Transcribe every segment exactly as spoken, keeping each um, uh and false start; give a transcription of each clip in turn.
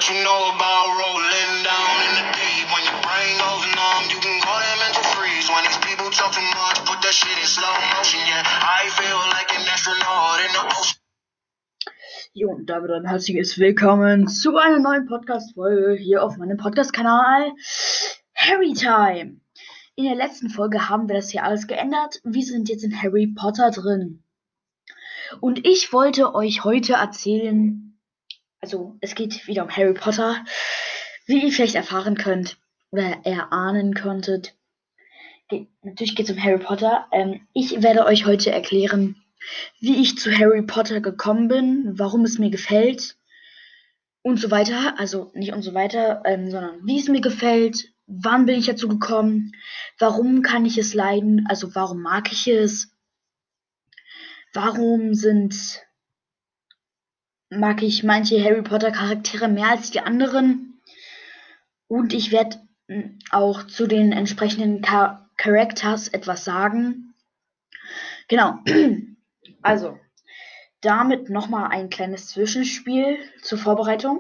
What you know about rolling down in the deep? When your brain goes numb, you can call that mental freeze. When these people talk too much, put that shit in slow motion. Yeah, I feel like an astronaut in the ocean. Jo, und damit ein herzliches Willkommen zu einer neuen Podcast-Folge hier auf meinem Podcast-Kanal Harry Time. In der letzten Folge haben wir das hier alles geändert. Wir sind jetzt in Harry Potter drin. Und ich wollte euch heute erzählen, also es geht wieder um Harry Potter, wie ihr vielleicht erfahren könnt oder erahnen konntet. Ge- Natürlich geht es um Harry Potter. Ähm, ich werde euch heute erklären, wie ich zu Harry Potter gekommen bin, warum es mir gefällt und so weiter. Also nicht und so weiter, ähm, sondern wie es mir gefällt, wann bin ich dazu gekommen, warum kann ich es leiden, also warum mag ich es, warum sind mag ich manche Harry Potter Charaktere mehr als die anderen, und ich werde mm, auch zu den entsprechenden Char Characters etwas sagen. Genau. Also damit nochmal ein kleines Zwischenspiel zur Vorbereitung.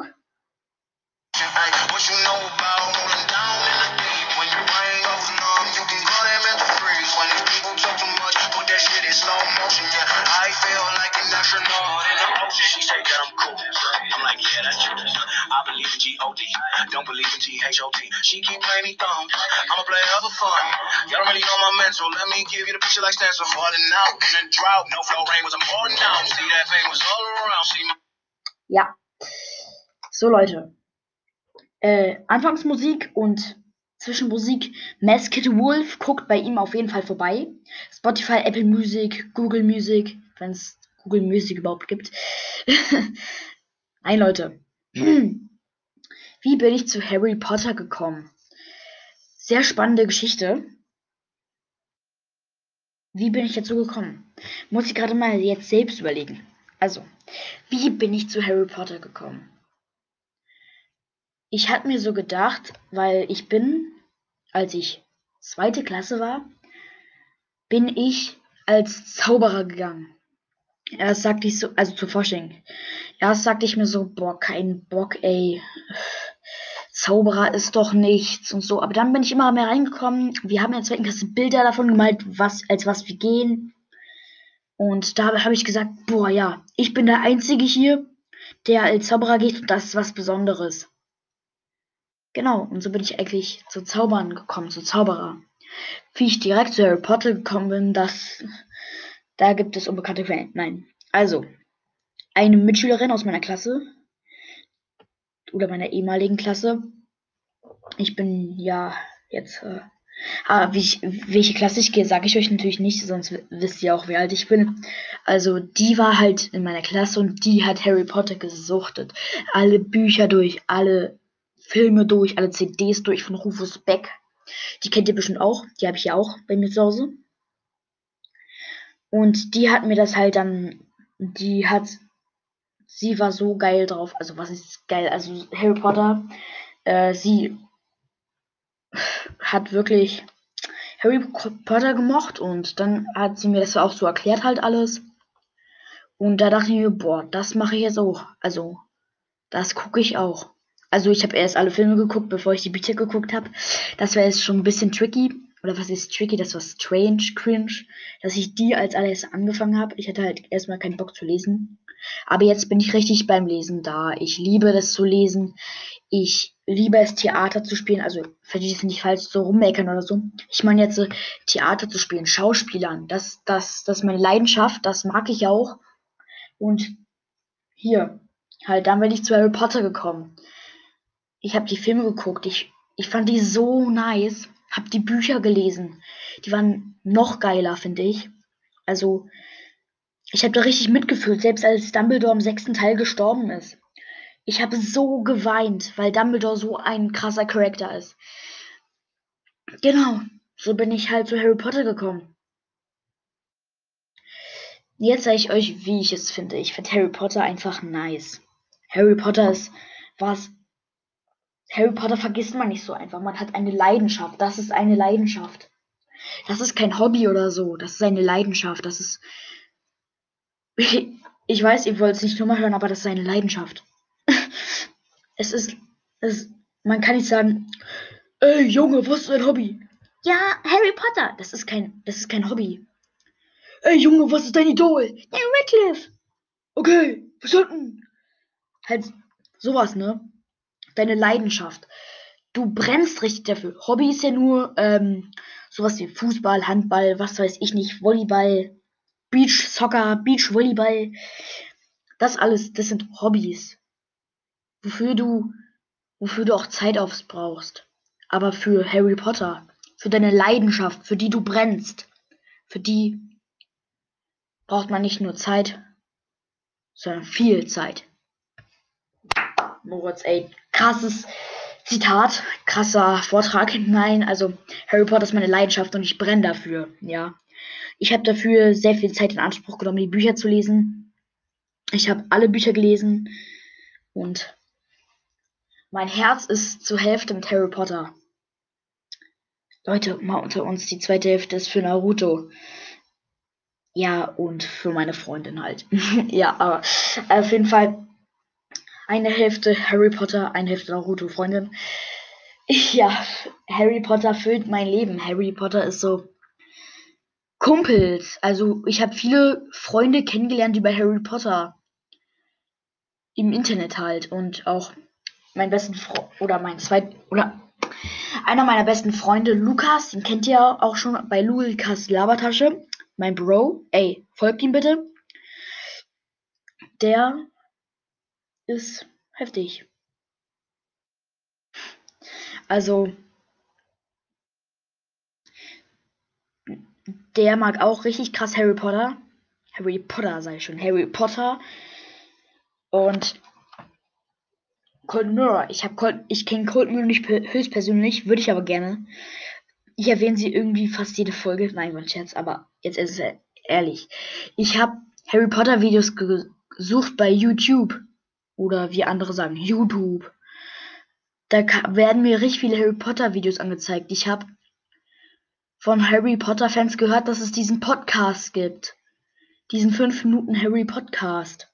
Ja, so Leute, äh, Anfangsmusik und Zwischenmusik. Masked Wolf, guckt bei ihm auf jeden Fall vorbei. Spotify, Apple Music, Google Music, wenn es Google Music überhaupt gibt. Nein, Leute. Wie bin ich zu Harry Potter gekommen? Sehr spannende Geschichte. Wie bin ich dazu gekommen? Muss ich gerade mal jetzt selbst überlegen. Also, wie bin ich zu Harry Potter gekommen? Ich hatte mir so gedacht, weil ich bin, als ich zweite Klasse war, bin ich als Zauberer gegangen. Erst sagte ich so, also zur Vorstellung, erst sagte ich mir so, boah, kein Bock, ey, Zauberer ist doch nichts und so. Aber dann bin ich immer mehr reingekommen. Wir haben in der zweiten Klasse Bilder davon gemalt, was, als was wir gehen. Und da habe ich gesagt, boah, ja, ich bin der Einzige hier, der als Zauberer geht, und das ist was Besonderes. Genau, und so bin ich eigentlich zu Zaubern gekommen, zu Zauberer. Wie ich direkt zu Harry Potter gekommen bin, das, da gibt es unbekannte Quellen. Nein. Also, eine Mitschülerin aus meiner Klasse oder meiner ehemaligen Klasse. Ich bin ja jetzt, äh, ah, wie ich, welche Klasse ich gehe, sage ich euch natürlich nicht, sonst wisst ihr auch, wie alt ich bin. Also, die war halt in meiner Klasse und die hat Harry Potter gesuchtet. Alle Bücher durch, alle Filme durch, alle C Ds durch von Rufus Beck. Die kennt ihr bestimmt auch. Die habe ich ja auch bei mir zu Hause. Und die hat mir das halt dann, die hat, sie war so geil drauf. Also was ist geil? Also Harry Potter, äh, sie hat wirklich Harry Potter gemocht, und dann hat sie mir das auch so erklärt halt alles. Und da dachte ich mir, boah, das mache ich jetzt auch. Also das gucke ich auch. Also ich habe erst alle Filme geguckt, bevor ich die Bücher geguckt habe. Das wäre jetzt schon ein bisschen tricky. Oder was ist tricky? Das war strange, cringe, dass ich die als allererstes angefangen habe. Ich hatte halt erstmal keinen Bock zu lesen. Aber jetzt bin ich richtig beim Lesen da. Ich liebe das zu lesen. Ich liebe es, Theater zu spielen. Also, verstehe ich nicht falsch, so rummeckern oder so. Ich meine jetzt äh, Theater zu spielen, Schauspielern. Das, das, das ist meine Leidenschaft. Das mag ich auch. Und hier, halt, dann bin ich zu Harry Potter gekommen. Ich habe die Filme geguckt. Ich, ich fand die so nice. Hab die Bücher gelesen. Die waren noch geiler, finde ich. Also, ich habe da richtig mitgefühlt, selbst als Dumbledore im sechsten Teil gestorben ist. Ich habe so geweint, weil Dumbledore so ein krasser Charakter ist. Genau, so bin ich halt zu Harry Potter gekommen. Jetzt sage ich euch, wie ich es finde. Ich finde Harry Potter einfach nice. Harry Potter ist was. Harry Potter vergisst man nicht so einfach. Man hat eine Leidenschaft. Das ist eine Leidenschaft. Das ist kein Hobby oder so. Das ist eine Leidenschaft. Das ist. Ich weiß, ihr wollt es nicht nur mal hören, aber das ist eine Leidenschaft. Es ist, es, man kann nicht sagen, ey Junge, was ist dein Hobby? Ja, Harry Potter. Das ist kein, das ist kein Hobby. Ey Junge, was ist dein Idol? Ja, Radcliffe. Okay, verstanden. Halt sowas, ne? Deine Leidenschaft. Du brennst richtig dafür. Hobby ist ja nur ähm, sowas wie Fußball, Handball, was weiß ich nicht, Volleyball, Beach Soccer, Beach Volleyball. Das alles, das sind Hobbys, wofür du, wofür du auch Zeit aufbrauchst. Aber für Harry Potter, für deine Leidenschaft, für die du brennst, für die braucht man nicht nur Zeit, sondern viel Zeit. Moritz, ey, krasses Zitat, krasser Vortrag. Nein, also Harry Potter ist meine Leidenschaft und ich brenne dafür, ja. Ich habe dafür sehr viel Zeit in Anspruch genommen, die Bücher zu lesen. Ich habe alle Bücher gelesen und mein Herz ist zur Hälfte mit Harry Potter. Leute, mal unter uns, die zweite Hälfte ist für Naruto. Ja, und für meine Freundin halt. Ja, aber auf jeden Fall eine Hälfte Harry Potter, eine Hälfte Naruto, Freundin. Ja, Harry Potter füllt mein Leben. Harry Potter ist so Kumpels. Also ich habe viele Freunde kennengelernt über Harry Potter. Im Internet halt. Und auch meinen besten Freund oder mein zweit oder einer meiner besten Freunde, Lukas, den kennt ihr auch schon bei Lukas Labertasche. Mein Bro. Ey, folgt ihm bitte. Der ist heftig. Also, der mag auch richtig krass Harry Potter. Harry Potter, sei schon. Harry Potter. Und Cold Mirror. Ich, hab Cold, ich kenne Cold Mirror nicht höchstpersönlich, würde ich aber gerne. Ich erwähne sie irgendwie fast jede Folge. Nein, mein Scherz, aber jetzt ist es ehrlich. Ich habe Harry Potter Videos gesucht bei YouTube. Oder wie andere sagen, YouTube. Da werden mir richtig viele Harry Potter Videos angezeigt. Ich habe von Harry Potter Fans gehört, dass es diesen Podcast gibt. Diesen fünf Minuten Harry Podcast.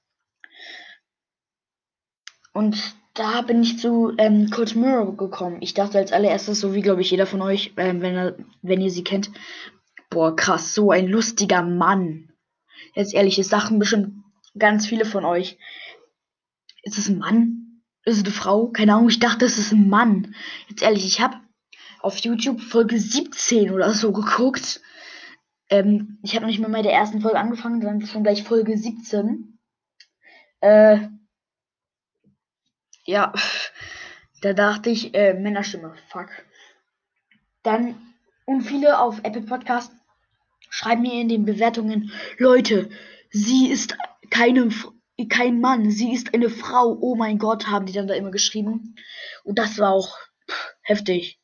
Und da bin ich zu ähm, Cold Mirror gekommen. Ich dachte als allererstes, so wie glaube ich jeder von euch, ähm, wenn, er, wenn ihr sie kennt, boah krass, so ein lustiger Mann. Jetzt ehrlich, es sagen bestimmt ganz viele von euch. Ist es ein Mann? Ist es eine Frau? Keine Ahnung, ich dachte, es ist ein Mann. Jetzt ehrlich, ich habe auf YouTube Folge siebzehn oder so geguckt. Ähm, ich habe noch nicht mal mit der ersten Folge angefangen, dann schon gleich Folge siebzehn. Äh, ja, da dachte ich, äh, Männerstimme, fuck. Dann, und viele auf Apple Podcast schreiben mir in den Bewertungen, Leute, sie ist keine, kein Mann, sie ist eine Frau. Oh mein Gott, haben die dann da immer geschrieben. Und das war auch pff, heftig.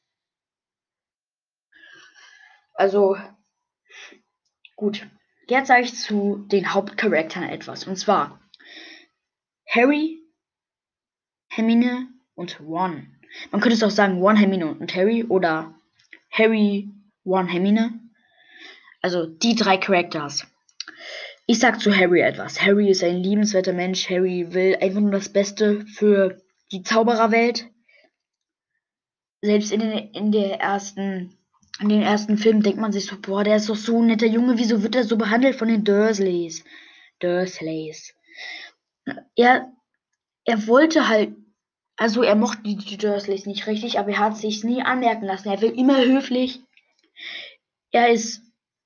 Also, gut. Jetzt sage ich zu den Hauptcharakteren etwas. Und zwar Harry, Hermine und Ron. Man könnte es auch sagen Ron, Hermine und Harry oder Harry, Ron, Hermine. Also die drei Charakters. Ich sag zu Harry etwas. Harry ist ein liebenswerter Mensch. Harry will einfach nur das Beste für die Zaubererwelt. Selbst in, den, in der ersten, in den ersten Film denkt man sich so, boah, der ist doch so ein netter Junge. Wieso wird er so behandelt von den Dursleys? Dursleys. Er, er wollte halt, also er mochte die, die Dursleys nicht richtig, aber er hat sich nie anmerken lassen. Er will immer höflich. Er ist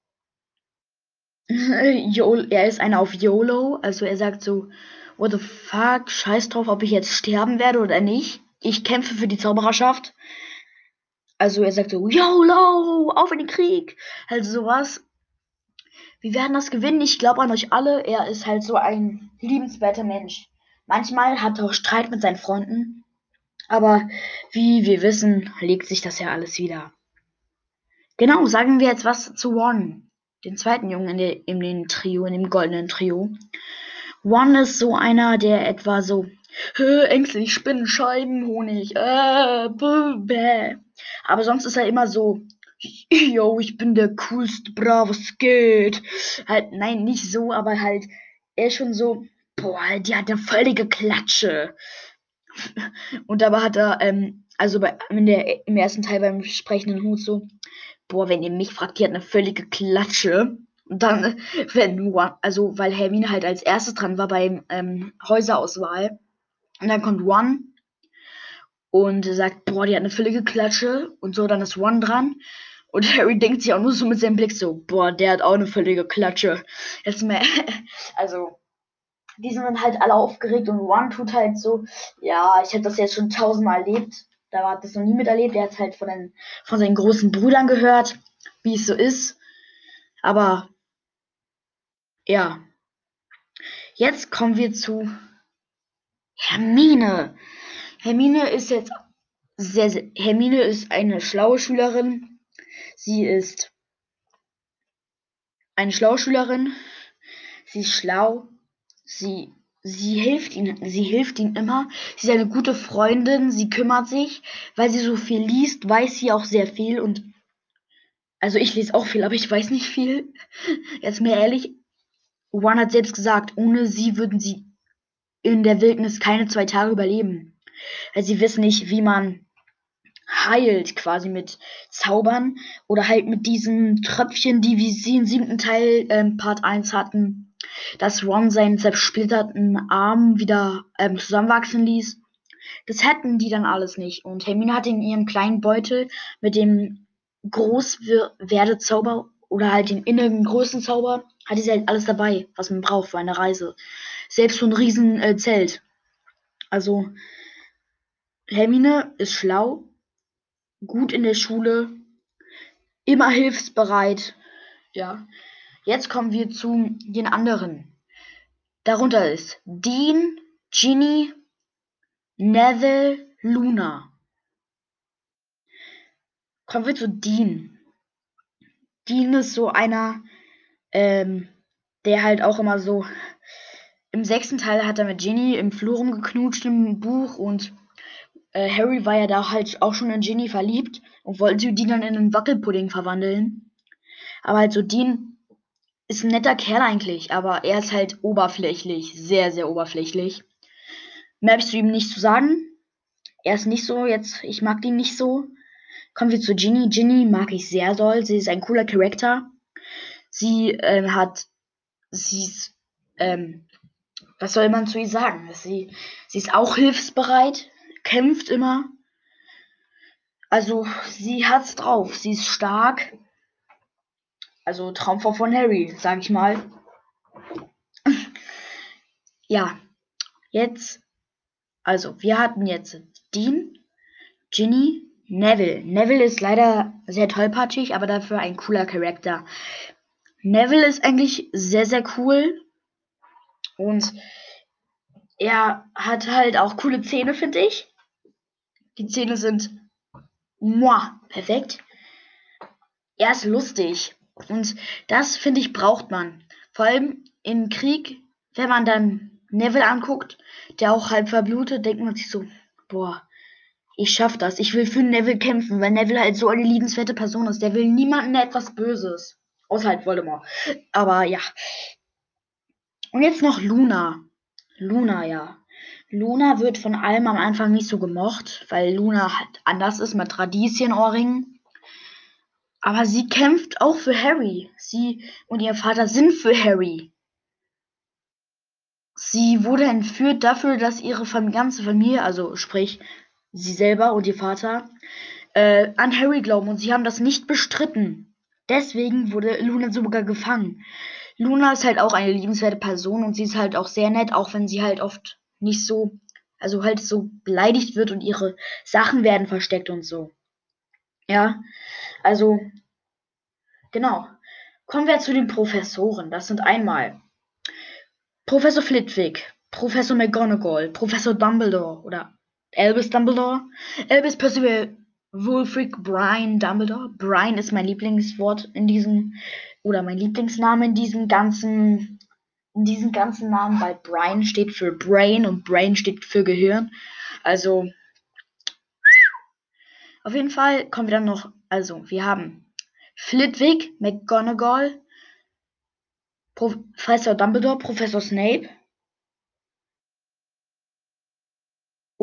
er ist einer auf YOLO, also er sagt so, what the fuck, scheiß drauf, ob ich jetzt sterben werde oder nicht. Ich kämpfe für die Zaubererschaft. Also er sagt so, YOLO, auf in den Krieg. Also sowas. Wir werden das gewinnen, ich glaube an euch alle. Er ist halt so ein liebenswerter Mensch. Manchmal hat er auch Streit mit seinen Freunden. Aber wie wir wissen, legt sich das ja alles wieder. Genau, sagen wir jetzt was zu Ron, den zweiten Jungen in, der, in dem Trio, in dem goldenen Trio. Ron ist so einer, der etwa so ängstlich, Spinnen, Scheiben, Honig, äh, bäh, bäh. Aber sonst ist er immer so, yo, ich bin der coolste, bra, was geht. Halt, nein, nicht so, aber halt, er ist schon so, boah, die hat eine völlige Klatsche. Und dabei hat er, ähm, also bei, in der, im ersten Teil beim sprechenden Hut so, boah, wenn ihr mich fragt, die hat eine völlige Klatsche. Und dann, äh, wenn One, also weil Hermine halt als erstes dran war beim ähm, Häuserauswahl. Und dann kommt One und sagt, boah, die hat eine völlige Klatsche. Und so, dann ist One dran. Und Harry denkt sich auch nur so mit seinem Blick so, boah, der hat auch eine völlige Klatsche. Jetzt mehr, also, die sind dann halt alle aufgeregt und One tut halt so, ja, ich habe das jetzt schon tausendmal erlebt. Da hat das noch nie miterlebt. Der hat halt von, den, von seinen großen Brüdern gehört, wie es so ist. Aber ja, jetzt kommen wir zu Hermine. Hermine ist jetzt sehr, sehr, Hermine ist eine schlaue Schülerin. Sie ist eine schlaue Schülerin. Sie ist schlau. Sie, sie hilft ihm, sie hilft ihm immer. Sie ist eine gute Freundin. Sie kümmert sich, weil sie so viel liest, weiß sie auch sehr viel und also ich lese auch viel, aber ich weiß nicht viel. Jetzt mir ehrlich, One hat selbst gesagt, ohne sie würden sie in der Wildnis keine zwei Tage überleben. Weil sie wissen nicht, wie man heilt, quasi mit Zaubern oder halt mit diesen Tröpfchen, die wie sie im siebten Teil ähm, Part eins hatten, dass Ron seinen zersplitterten Arm wieder ähm, zusammenwachsen ließ. Das hätten die dann alles nicht. Und Hermine hatte in ihrem kleinen Beutel mit dem Großwerdezauber oder halt den inneren Größenzauber, hatte sie halt alles dabei, was man braucht für eine Reise. Selbst so ein riesen äh, Zelt. Also Hermine ist schlau, gut in der Schule, immer hilfsbereit. Ja. Jetzt kommen wir zu den anderen. Darunter ist Dean, Ginny, Neville, Luna. Kommen wir zu Dean. Dean ist so einer, ähm, der halt auch immer so. Im sechsten Teil hat er mit Ginny im Flur rumgeknutscht im Buch und äh, Harry war ja da halt auch schon in Ginny verliebt und wollte die dann in einen Wackelpudding verwandeln. Aber halt so Dean ist ein netter Kerl eigentlich, aber er ist halt oberflächlich, sehr, sehr oberflächlich. Mehr habe ich zu ihm nicht zu sagen. Er ist nicht so jetzt, ich mag ihn nicht so. Kommen wir zu Ginny. Ginny mag ich sehr doll. Sie ist ein cooler Charakter. Sie äh, hat, sie ist, ähm, was soll man zu ihr sagen? Sie, sie ist auch hilfsbereit, kämpft immer. Also sie hat's drauf. Sie ist stark. Also Traumfrau von Harry, sag ich mal. Ja, jetzt, also wir hatten jetzt Dean, Ginny, Neville. Neville ist leider sehr tollpatschig, aber dafür ein cooler Charakter. Neville ist eigentlich sehr, sehr cool. Und er hat halt auch coole Zähne, finde ich. Die Zähne sind muah, perfekt. Er ist lustig. Und das, finde ich, braucht man. Vor allem im Krieg, wenn man dann Neville anguckt, der auch halb verblutet, denkt man sich so, boah, ich schaff das. Ich will für Neville kämpfen, weil Neville halt so eine liebenswerte Person ist. Der will niemanden etwas Böses. Außer halt Voldemort. Aber ja. Und jetzt noch Luna. Luna, ja. Luna wird von allem am Anfang nicht so gemocht, weil Luna halt anders ist mit Radieschenohrringen. Aber sie kämpft auch für Harry. Sie und ihr Vater sind für Harry. Sie wurde entführt dafür, dass ihre ganze Familie, also sprich sie selber und ihr Vater, äh, an Harry glauben und sie haben das nicht bestritten. Deswegen wurde Luna sogar gefangen. Luna ist halt auch eine liebenswerte Person und sie ist halt auch sehr nett, auch wenn sie halt oft nicht so, also halt so beleidigt wird und ihre Sachen werden versteckt und so. Ja, also genau. Kommen wir zu den Professoren. Das sind einmal Professor Flitwick, Professor McGonagall, Professor Dumbledore oder Albus Dumbledore, Albus Percival Wulfric Brian Dumbledore. Brian ist mein Lieblingswort in diesem oder mein Lieblingsname in diesem ganzen in diesem ganzen Namen, weil Brian steht für Brain und Brain steht für Gehirn. Also auf jeden Fall kommen wir dann noch, also wir haben Flitwick, McGonagall, Professor Dumbledore, Professor Snape